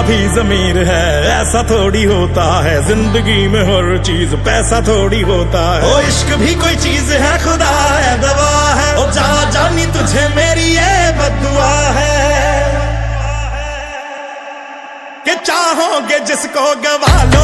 भी ज़मीर है, ऐसा थोड़ी होता है जिंदगी में हर चीज पैसा थोड़ी होता है। ओ इश्क भी कोई चीज है, खुदा है, दवा है, ओ जा जानी तुझे मेरी ये बद्दुआ है कि चाहोगे जिसको गवा लो।